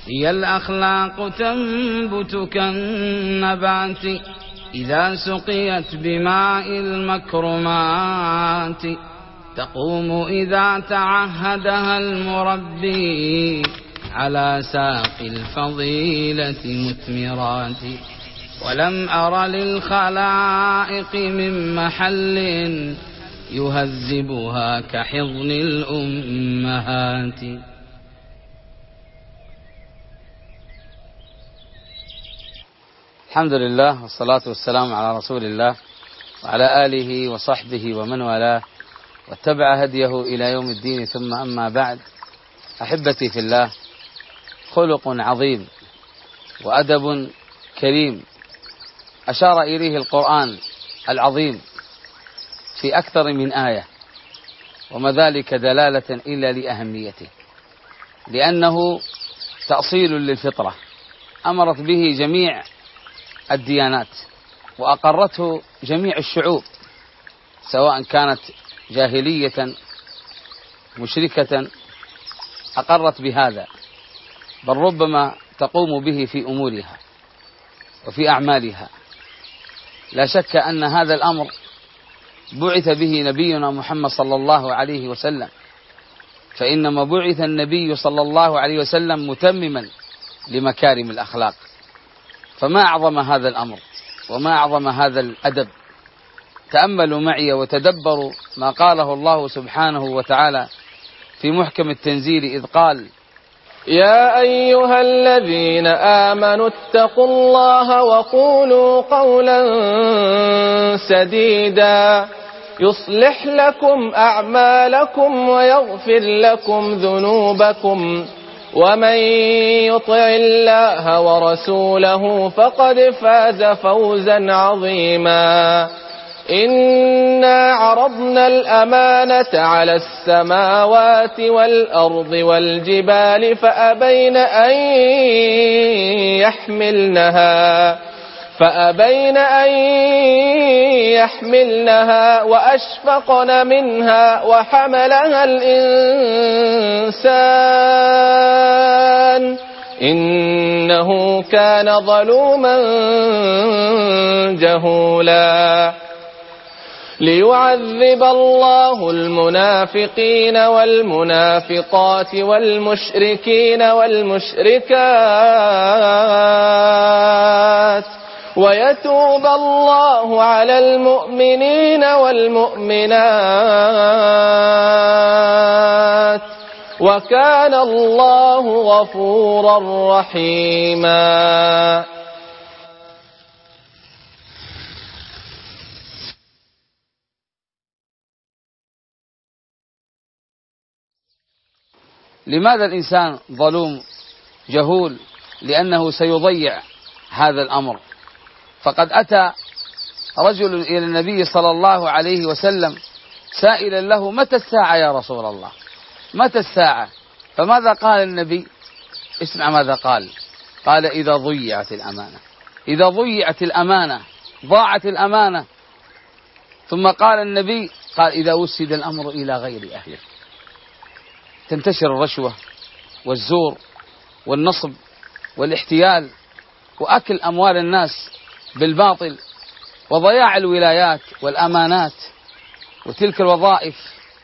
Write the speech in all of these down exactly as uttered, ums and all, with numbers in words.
هي الأخلاق تنبت كالنبات إذا سقيت بماء المكرمات، تقوم إذا تعهدها المربي على ساق الفضيلة مثمرات. ولم أر للخلائق من محل يهذبها كحضن الأمهات. الحمد لله والصلاة والسلام على رسول الله وعلى آله وصحبه ومن والاه واتبع هديه إلى يوم الدين، ثم أما بعد. أحبتي في الله، خلق عظيم وأدب كريم أشار إليه القرآن العظيم في أكثر من آية، وما ذلك دلالة إلا لأهميته، لأنه تأصيل للفطرة أمرت به جميع الديانات وأقرته جميع الشعوب، سواء كانت جاهلية مشركة أقرت بهذا، بل ربما تقوم به في أمورها وفي أعمالها. لا شك أن هذا الأمر بعث به نبينا محمد صلى الله عليه وسلم، فإنما بعث النبي صلى الله عليه وسلم متمما لمكارم الأخلاق. فما أعظم هذا الأمر وما أعظم هذا الأدب. تأملوا معي وتدبروا ما قاله الله سبحانه وتعالى في محكم التنزيل، إذ قال: يا أيها الذين آمنوا اتقوا الله وقولوا قولا سديدا يصلح لكم أعمالكم ويغفر لكم ذنوبكم، ومن يطع الله ورسوله فقد فاز فوزا عظيما. إنا عرضنا الأمانة على السماوات والأرض والجبال فأبين أن يحملنها فأبين أن يحملنها وأشفقن منها وحملها الإنسان إنه كان ظلوما جهولا. ليعذب الله المنافقين والمنافقات والمشركين والمشركات ويتوب الله على المؤمنين والمؤمنات وكان الله غفورا رحيما. لماذا الإنسان ظلوم جهول؟ لأنه سيضيع هذا الأمر. فقد أتى رجل إلى النبي صلى الله عليه وسلم سائلا له: متى الساعة يا رسول الله؟ متى الساعة؟ فماذا قال النبي؟ اسمع ماذا قال. قال: إذا ضيعت الأمانة. إذا ضيعت الأمانة، ضاعت الأمانة. ثم قال النبي، قال: إذا وسد الأمر إلى غير أهله. تنتشر الرشوة والزور والنصب والاحتيال وأكل أموال الناس بالباطل وضياع الولايات والأمانات وتلك الوظائف.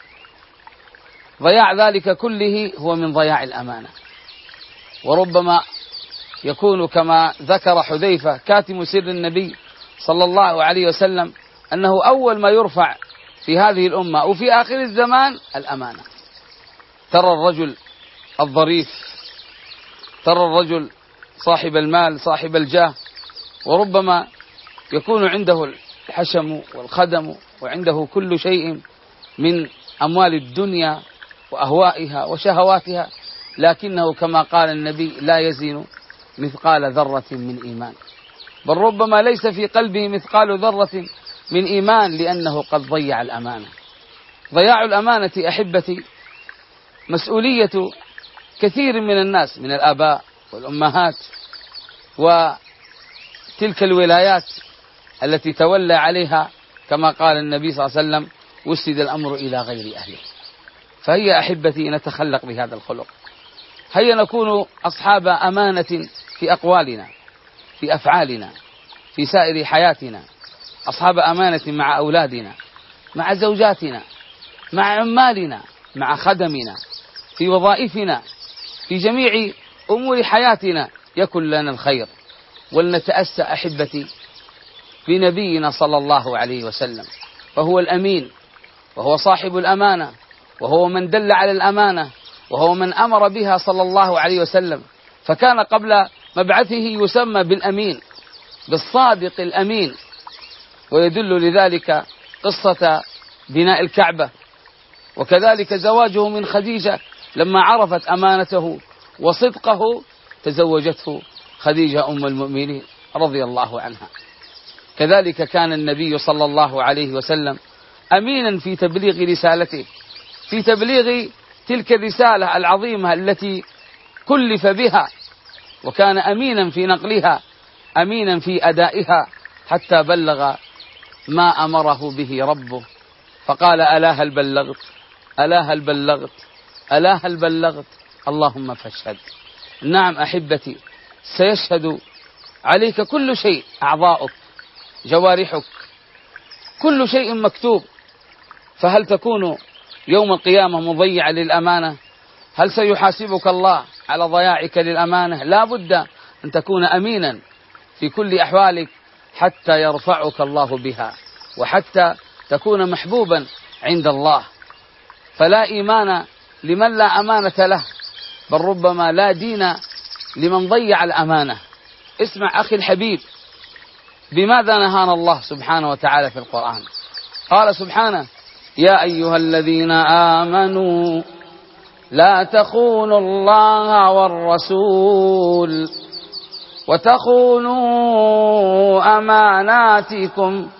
ضياع ذلك كله هو من ضياع الأمانة. وربما يكون كما ذكر حذيفة كاتم سر النبي صلى الله عليه وسلم أنه أول ما يرفع في هذه الأمة وفي آخر الزمان الأمانة. ترى الرجل الظريف، ترى الرجل صاحب المال صاحب الجاه، وربما يكون عنده الحشم والخدم وعنده كل شيء من أموال الدنيا وأهوائها وشهواتها، لكنه كما قال النبي: لا يزن مثقال ذرة من إيمان. بل ربما ليس في قلبه مثقال ذرة من إيمان، لأنه قد ضيع الأمانة. ضياع الأمانة أحبتي مسؤولية كثير من الناس، من الآباء والأمهات وتلك الولايات التي تولى عليها، كما قال النبي صلى الله عليه وسلم: وسد الأمر إلى غير أهله. فهي أحبتي نتخلق بهذا الخلق، هيا نكون أصحاب أمانة في أقوالنا، في أفعالنا، في سائر حياتنا، أصحاب أمانة مع أولادنا، مع زوجاتنا، مع عمالنا، مع خدمنا، في وظائفنا، في جميع أمور حياتنا يكن لنا الخير. ولنتأسى أحبتي بنبينا صلى الله عليه وسلم، فهو الأمين، وهو صاحب الأمانة، وهو من دل على الأمانة، وهو من أمر بها صلى الله عليه وسلم. فكان قبل مبعثه يسمى بالأمين، بالصادق الأمين. ويدل لذلك قصة بناء الكعبة، وكذلك زواجه من خديجة لما عرفت أمانته وصدقه تزوجته خديجة أم المؤمنين رضي الله عنها. كذلك كان النبي صلى الله عليه وسلم أمينا في تبليغ رسالته، في تبليغ تلك الرسالة العظيمة التي كلف بها، وكان أمينا في نقلها، أمينا في أدائها، حتى بلغ ما أمره به ربه. فقال: ألا هل بلغت؟ ألا هل بلغت؟ ألا هل بلغت؟ اللهم فاشهد. نعم أحبتي، سيشهد عليك كل شيء، أعضاؤك، جوارحك، كل شيء مكتوب. فهل تكون يوم القيامة مضيعا للأمانة؟ هل سيحاسبك الله على ضياعك للأمانة؟ لا بد أن تكون أمينا في كل أحوالك حتى يرفعك الله بها، وحتى تكون محبوبا عند الله. فلا إيمان لمن لا أمانة له، بل ربما لا دين لمن ضيع الأمانة. اسمع أخي الحبيب، بماذا نهانا الله سبحانه وتعالى في القرآن؟ قال سبحانه: يا أيها الذين آمنوا لا تخونوا الله والرسول وتخونوا أماناتكم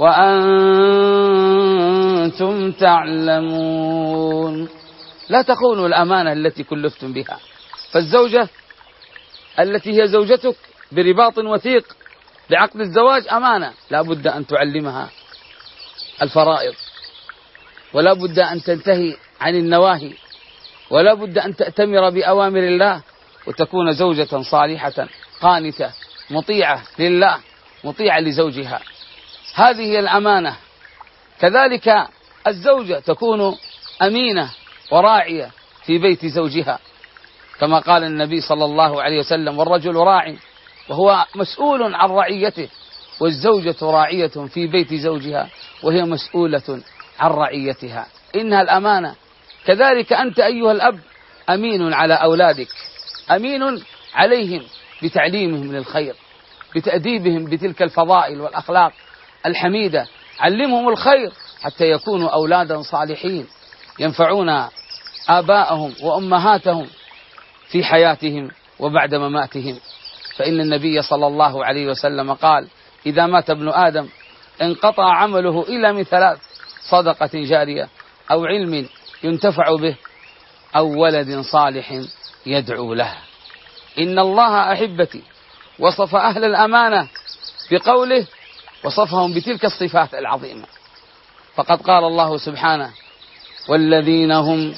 وأنتم تعلمون. لا تخونوا الأمانة التي كلفتم بها. فالزوجة التي هي زوجتك برباط وثيق بعقد الزواج أمانة، لا بد أن تعلمها الفرائض، ولا بد أن تنتهي عن النواهي، ولا بد أن تأتمر بأوامر الله، وتكون زوجة صالحة قانتة مطيعة لله، مطيعة لزوجها. هذه هي الأمانة. كذلك الزوجة تكون أمينة وراعية في بيت زوجها، كما قال النبي صلى الله عليه وسلم: والرجل راع وهو مسؤول عن رعيته، والزوجة راعية في بيت زوجها وهي مسؤولة عن رعيتها. إنها الأمانة. كذلك أنت أيها الأب أمين على أولادك، أمين عليهم بتعليمهم للخير، بتأديبهم بتلك الفضائل والأخلاق الحميدة. علمهم الخير حتى يكونوا أولادا صالحين ينفعون آباءهم وأمهاتهم في حياتهم وبعد مماتهم. فإن النبي صلى الله عليه وسلم قال: إذا مات ابن آدم انقطع عمله إلا من ثلاث: صدقة جارية، أو علم ينتفع به، أو ولد صالح يدعو له. إن الله أحبتي وصف أهل الأمانة بقوله، وصفهم بتلك الصفات العظيمة. فقد قال الله سبحانه: والذين هم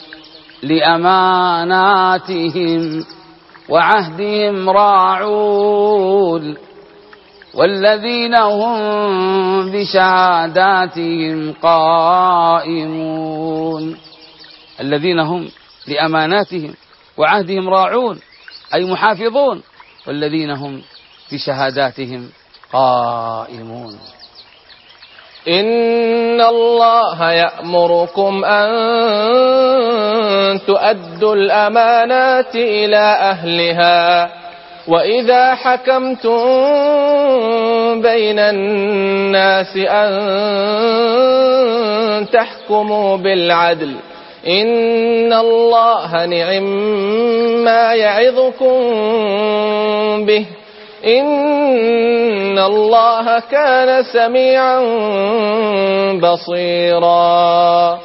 لأماناتهم وعهدهم راعون والذين هم بشهاداتهم قائمون. الذين هم لأماناتهم وعهدهم راعون أي محافظون، والذين هم بشهاداتهم قائمون. إن الله يأمركم أن تؤدوا الأمانات إلى أهلها، وإذا حكمتم بين الناس أن تحكموا بالعدل، إن الله نعم ما يعظكم به، إن الله كان سميعا بصيرا.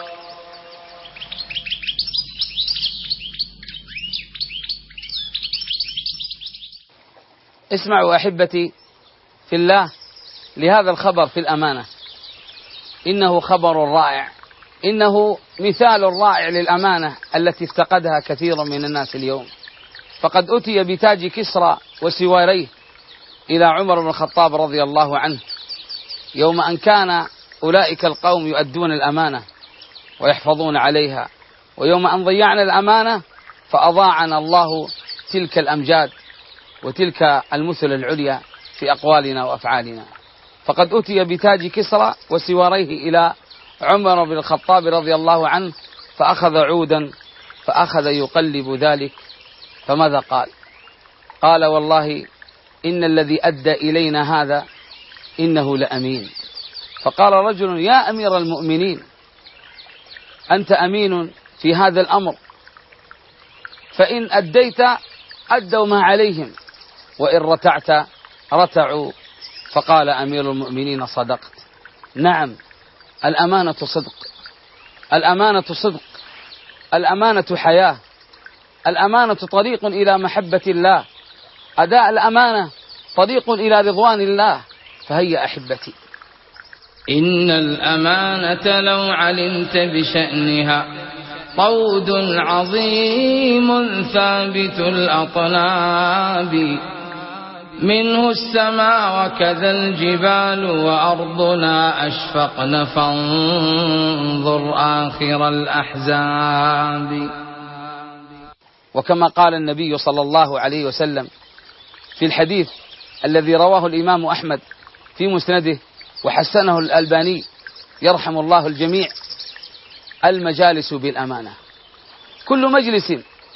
اسمعوا أحبتي في الله لهذا الخبر في الأمانة، إنه خبر رائع، إنه مثال رائع للأمانة التي افتقدها كثير من الناس اليوم. فقد أتي بتاج كسرى وسواريه إلى عمر بن الخطاب رضي الله عنه يوم أن كان أولئك القوم يؤدون الأمانة ويحفظون عليها، ويوم أن ضيعنا الأمانة فأضاعنا الله تلك الأمجاد وتلك المثل العليا في أقوالنا وأفعالنا. فقد أتي بتاج كسرى وسواريه إلى عمر بن الخطاب رضي الله عنه فأخذ عودا فأخذ يقلب ذلك، فماذا قال؟ قال: والله إن الذي أدى إلينا هذا إنه لأمين. فقال رجل: يا أمير المؤمنين، أنت أمين في هذا الأمر، فإن أديت أدوا ما عليهم، وإن رتعت رتعوا. فقال أمير المؤمنين: صدقت. نعم، الأمانة صدق، الأمانة صدق، الأمانة حياة، الأمانة طريق إلى محبة الله، أداء الأمانة طريق إلى رضوان الله. فهيا أحبتي، إن الأمانة لو علمت بشأنها طود عظيم ثابت الأطناب، منه السماء وكذا الجبال وأرضنا أشفقن فانظر آخر الأحزاب. وكما قال النبي صلى الله عليه وسلم في الحديث الذي رواه الإمام أحمد في مسنده وحسنه الألباني يرحم الله الجميع: المجالس بالأمانة. كل مجلس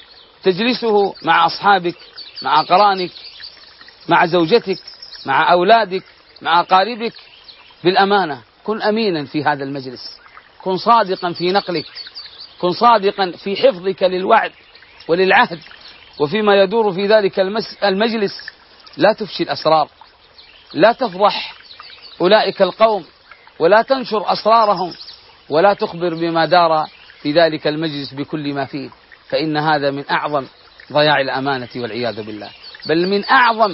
تجلسه مع أصحابك، مع أقرانك، مع زوجتك، مع أولادك، مع أقاربك، بالأمانة. كن أمينا في هذا المجلس، كن صادقا في نقلك، كن صادقا في حفظك للوعد وللعهد وفيما يدور في ذلك المجلس. لا تفشي الأسرار، لا تفضح أولئك القوم، ولا تنشر أسرارهم، ولا تخبر بما دار في ذلك المجلس بكل ما فيه، فإن هذا من أعظم ضياع الأمانة والعياذ بالله، بل من أعظم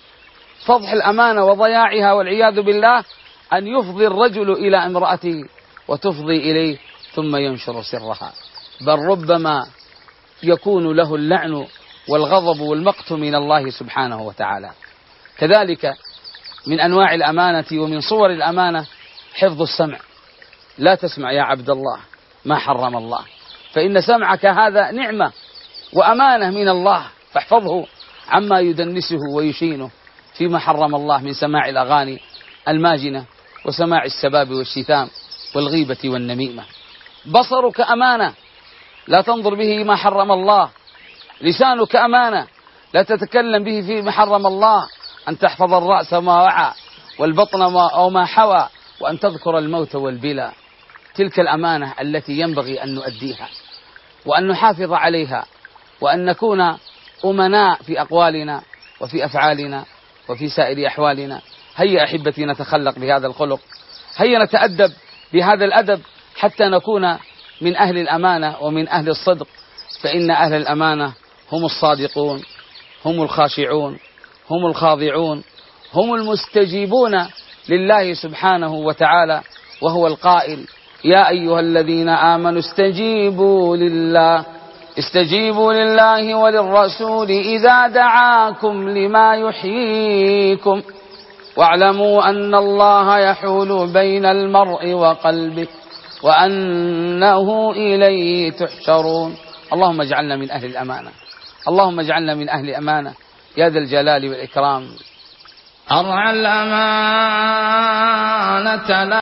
فضح الأمانة وضياعها والعياذ بالله أن يفضي الرجل إلى امرأته وتفضي إليه ثم ينشر سرها، بل ربما يكون له اللعن والغضب والمقت من الله سبحانه وتعالى. كذلك من أنواع الأمانة ومن صور الأمانة حفظ السمع. لا تسمع يا عبد الله ما حرم الله، فإن سمعك هذا نعمة وأمانة من الله، فاحفظه عما يدنسه ويشينه فيما حرم الله من سماع الأغاني الماجنة وسماع السباب والشتام والغيبة والنميمة. بصرك أمانة، لا تنظر به ما حرم الله. لسانك أمانة، لا تتكلم به فيما حرم الله. أن تحفظ الرأس ما وعى والبطن ما ما حوى، وأن تذكر الموت والبلى. تلك الأمانة التي ينبغي أن نؤديها وأن نحافظ عليها، وأن نكون أمناء في أقوالنا وفي أفعالنا وفي سائر أحوالنا. هيا أحبتي نتخلق بهذا الخلق، هيا نتأدب بهذا الأدب حتى نكون من أهل الأمانة ومن أهل الصدق، فإن أهل الأمانة هم الصادقون، هم الخاشعون، هم الخاضعون، هم المستجيبون لله سبحانه وتعالى، وهو القائل: يا أيها الذين آمنوا استجيبوا لله استجيبوا لله وللرسول إذا دعاكم لما يحييكم واعلموا أن الله يحول بين المرء وقلبه وأنه إليه تحشرون. اللهم اجعلنا من أهل الأمانة، اللهم اجعلنا من أهل أمانة يا ذا الجلال والإكرام. أرعى الأمانة